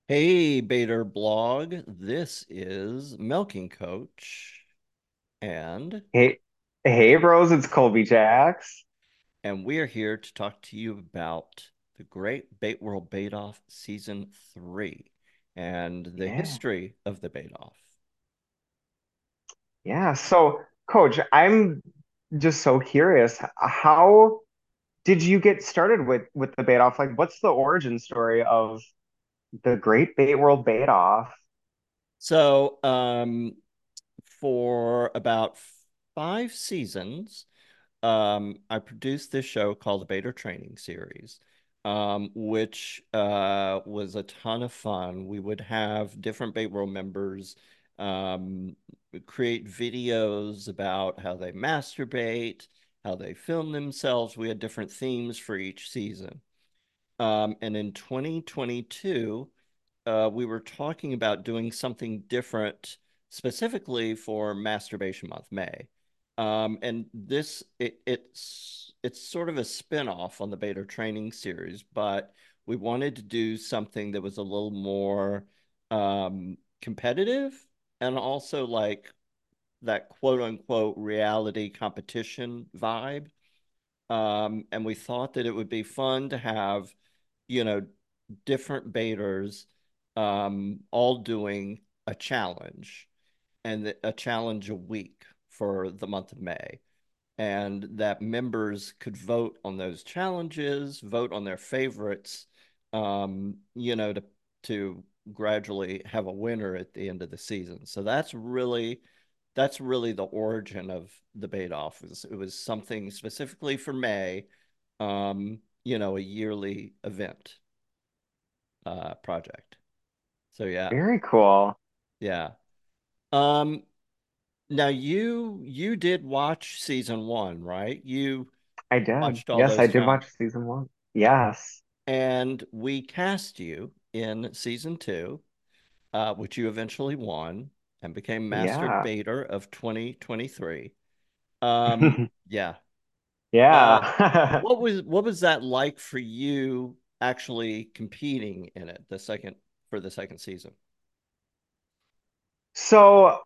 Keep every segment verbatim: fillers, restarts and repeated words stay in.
Hey, Bader blog. This is Milking Coach, and Hey, hey, bros, it's Colby Jacks. and we are here to talk to you about the Great Bait World Bait Off Season three and the Yeah, history of the bait off. yeah. So, Coach, I'm just so curious. How did you get started with with the bait off? Like, what's the origin story of the Great Bait World Bait Off? So, um, for about five seasons, um, I produced this show called the Bader Training Series, um, which uh, was a ton of fun. We would have different Bait World members um, create videos about how they masturbate, how they film themselves. We had different themes for each season. Um, and in twenty twenty-two, uh, we were talking about doing something different specifically for Masturbation Month, May. Um, and this it, it's it's sort of a spin-off on the Beta Training series, but we wanted to do something that was a little more um, competitive and also like that quote unquote reality competition vibe. Um, and we thought that it would be fun to have, you know, different baiters um, all doing a challenge and a challenge a week for the month of May. And that members could vote on those challenges, vote on their favorites, um, you know, to to gradually have a winner at the end of the season. So that's really that's really the origin of the bait off. It was, it was something specifically for May, um, you know, a yearly event uh, project. So yeah, Very cool. yeah. Um, now you you did watch season one, right? You I did. watched all Yes, I those did challenges, watch season one. Yes. and we cast you in season two, uh, which you eventually won and became Master Yeah. Baiter of twenty twenty-three. Um, yeah. Uh, Yeah. what was what was that like for you actually competing in it the second for the second season? So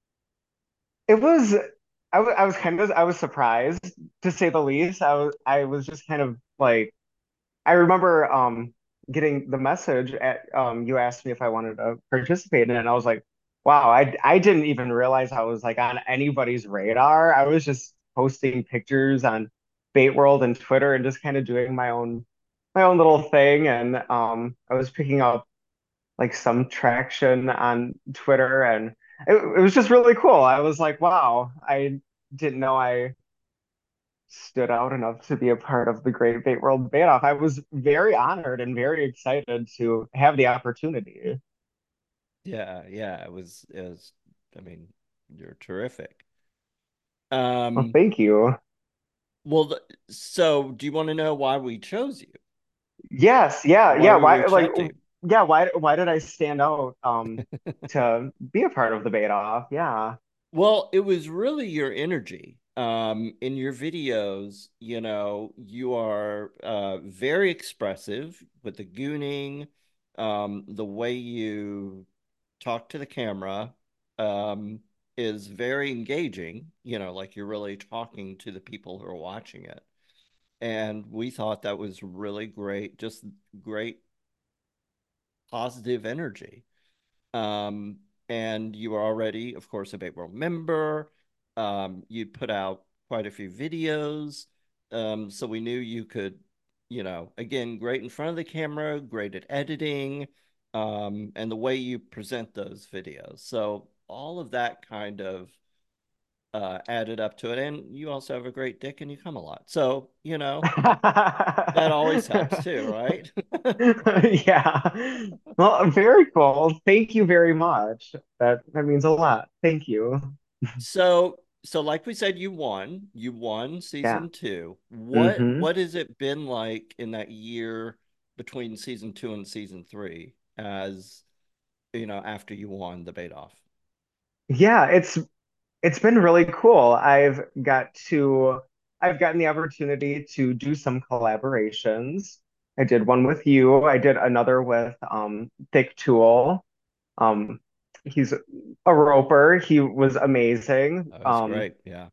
it was I wa- I was kind of I was surprised to say the least. I was I was just kind of like I remember um getting the message at um you asked me if I wanted to participate in it, and I was like, wow, I I didn't even realize I was like on anybody's radar. I was just posting pictures on Bait World and Twitter and just kind of doing my own my own little thing, and um I was picking up like some traction on Twitter, and it, it was just really cool. I was like, wow, I didn't know I stood out enough to be a part of the Great Bait World Bait Off. I was very honored and very excited to have the opportunity. Yeah, yeah, it was it was I mean, you're terrific. Well, Um, thank you. well, th- so do you want to know why we chose you Yes, or yeah, why yeah. we Why, reached like, out to you? yeah, why, why did I stand out um to be a part of the Bait Off? Yeah. Well, it was really your energy. Um, in your videos, you know, you are uh, very expressive with the gooning, um, the way you talk to the camera, um, is very engaging, you know, like you're really talking to the people who are watching it. And we thought that was really great, just great positive energy. Um, and you were already, of course, a Big World member. Um, you put out quite a few videos. Um, so we knew you could, you know, again, great in front of the camera, great at editing, um, and the way you present those videos. So all of that kind of uh, added up to it. And you also have a great dick and you come a lot. So, you know, that always helps too, right? Yeah. Well, very cool. Thank you very much. That that means a lot. Thank you. So, so like we said, you won. You won Yeah. season two. What hmm what has it been like in that year between season two and season three, as you know, after you won the bait off? Yeah, it's it's been really cool. I've got to I've gotten the opportunity to do some collaborations. I did one with you. I did another with um Thick Tool. Um, he's a roper. He was amazing. That was Um, great. Yeah.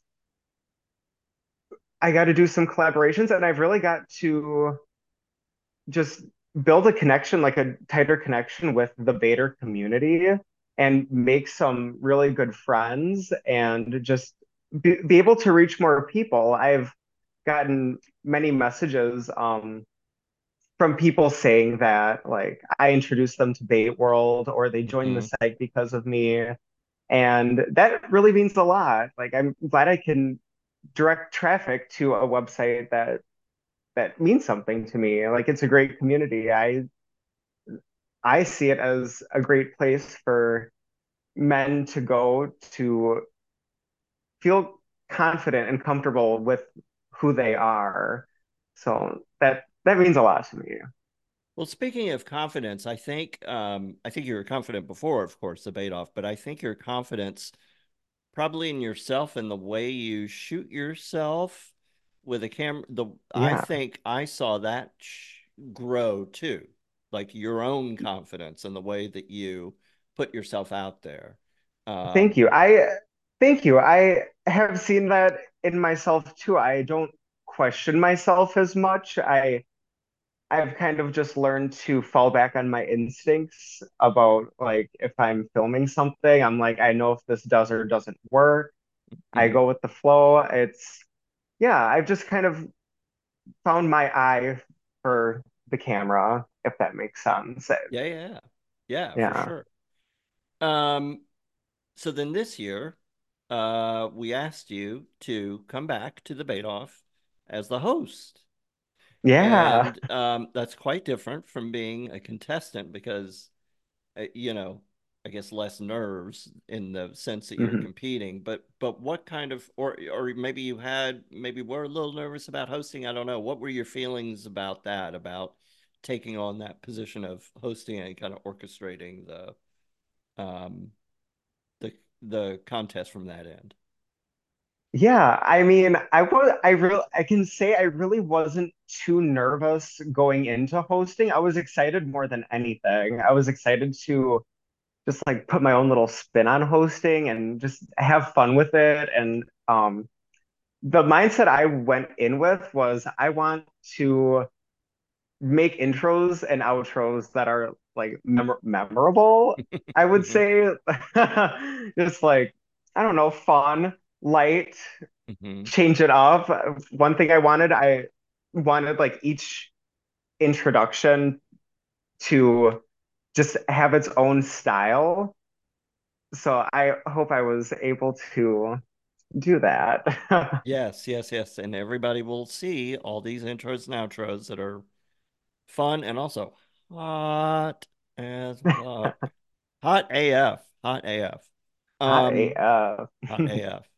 I got to do some collaborations, and I've really got to just build a connection, like a tighter connection with the Vader community and make some really good friends and just be, be able to reach more people. I've gotten many messages um, from people saying that like I introduced them to Bait World or they joined the Hmm. site because of me. And that really means a lot. Like I'm glad I can direct traffic to a website that that means something to me. Like it's a great community. I I see it as a great place for men to go to feel confident and comfortable with who they are. So that that means a lot to me. Well, speaking of confidence, I think um, I think you were confident before, of course, the bait off, but I think your confidence probably in yourself and the way you shoot yourself with a camera. The I Yeah. think I saw that sh- grow too, like your own confidence and the way that you put yourself out there. Thank Um, you. I thank you. I have seen that in myself too. I don't question myself as much. I I've kind of just learned to fall back on my instincts about like if I'm filming something, I'm like, I know if this does or doesn't work. I mhm. go with the flow. It's yeah, I've just kind of found my eye for the camera, if that makes sense. Yeah, yeah, yeah, for Yeah. sure. Um, so then this year, uh, we asked you to come back to the bait off as the host. Yeah. And um, that's quite different from being a contestant because, uh, you know, I guess less nerves in the sense that you're Mhm. competing. But but what kind of or or maybe you had maybe were a little nervous about hosting. I don't know. What were your feelings about that? About taking on that position of hosting and kind of orchestrating the um the the contest from that end? Yeah, I mean, I was I really I can say I really wasn't too nervous going into hosting. I was excited more than anything. I was excited to just like put my own little spin on hosting and just have fun with it. And um the mindset I went in with was I want to make intros and outros that are like mem memorable, I would Hmm. say. Just like, I don't know, fun, light, Hmm. change it up. One thing I wanted, I wanted like each introduction to just have its own style. So I hope I was able to do that. Yes, yes, yes. And everybody will see all these intros and outros that are fun and also hot as fuck. Hot A F. Hot A F. Hot Um, A F. hot A F.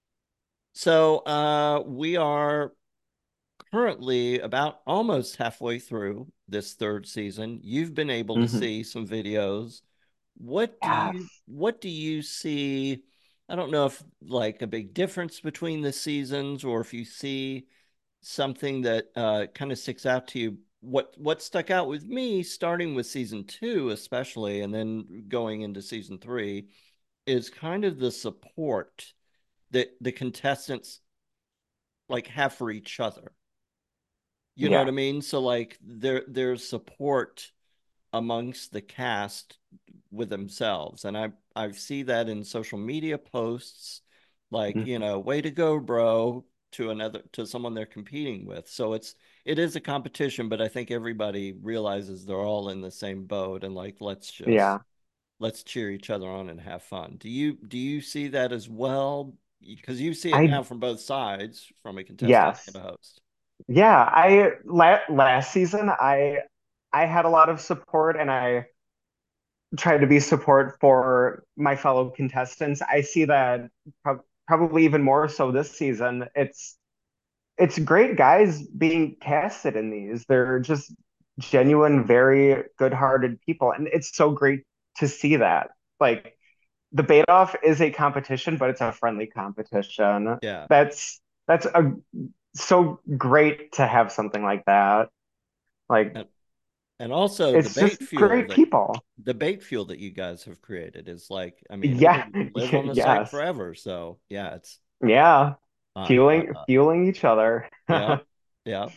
So uh we are currently about almost halfway through this third season. You've been able to Mhm. see some videos. What do you Yes. what do you see? I don't know if like a big difference between the seasons or if you see something that uh, kind of sticks out to you. What what stuck out with me, starting with season two, especially, and then going into season three, is kind of the support that the contestants like have for each other. You know what Yeah. I mean? So like there there's support amongst the cast with themselves. And I I see that in social media posts like, you Mhm. know, way to go, bro, to another to someone they're competing with. So it's it is a competition, but I think everybody realizes they're all in the same boat and like let's just Yeah. let's cheer each other on and have fun. Do you do you see that as well? Because you see it I now from both sides, from a contestant and yes. a host. Yeah, I la last season I I had a lot of support and I tried to be support for my fellow contestants. I see that prob probably even more so this season. It's it's great guys being casted in these. They're just genuine, very good-hearted people, and it's so great to see that. Like the Bait Off is a competition, but it's a friendly competition. Yeah. That's that's a so great to have something like that. Like And, and also the it's bait just fuel great that people. the bait fuel that you guys have created is like, I mean, Yeah, it'll live on the site yes. forever. So yeah, it's Yeah. uh, uh, Fueling uh fueling each other. yeah, yeah.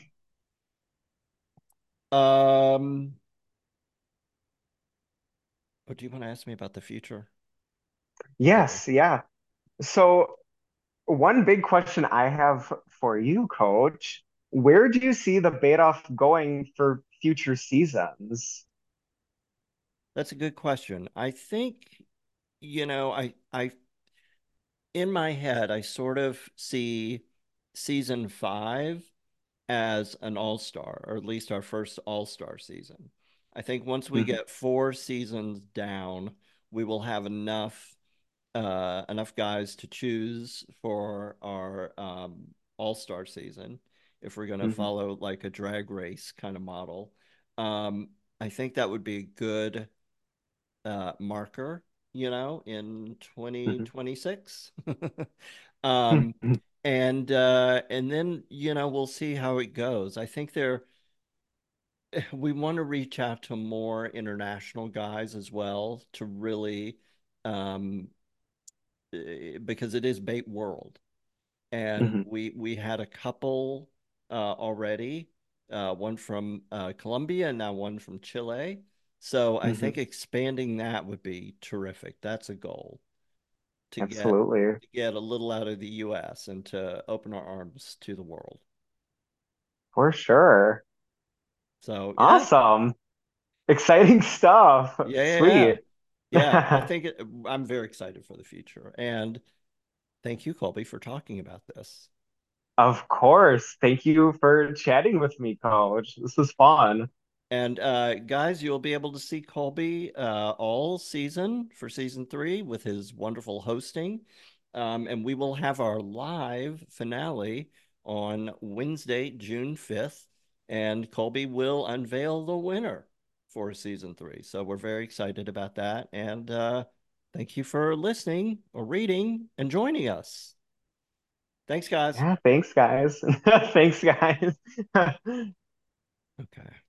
Um, but do you want to ask me about the future? Or Yes, yeah. So one big question I have for you, Coach, where do you see the Bait Off going for future seasons? that's a good question. I think, you know, I I in my head, I sort of see season five as an all-star, or at least our first all-star season. I think once we Mhm, get four seasons down, we will have enough uh, enough guys to choose for our um, all-star season if we're going to mhm, follow like a drag race kind of model. Um, I think that would be a good uh, marker, you know, in mhm, twenty twenty-six. um, mhm, and uh, and then you know we'll see how it goes. I think there we want to reach out to more international guys as well to really um, eh, because it is bait world, and mhm, we we had a couple uh, already, uh, one from uh, Colombia and now one from Chile. So I mhm. think expanding that would be terrific. That's a goal to get Absolutely. to get a little out of the U S and to open our arms to the world. For sure. So yeah, Awesome. Exciting stuff. yeah, yeah, yeah. Sweet. Yeah, I think it, I'm very excited for the future. And thank you, Colby, for talking about this. Of course. Thank you for chatting with me, Coach. This was fun. And uh, guys, you'll be able to see Colby uh, all season for season three with his wonderful hosting. Um, and we will have our live finale on Wednesday, June fifth. And Colby will unveil the winner for season three. So we're very excited about that. And uh, thank you for listening or reading and joining us. Thanks, guys. Yeah, thanks, guys. Thanks, guys. Okay.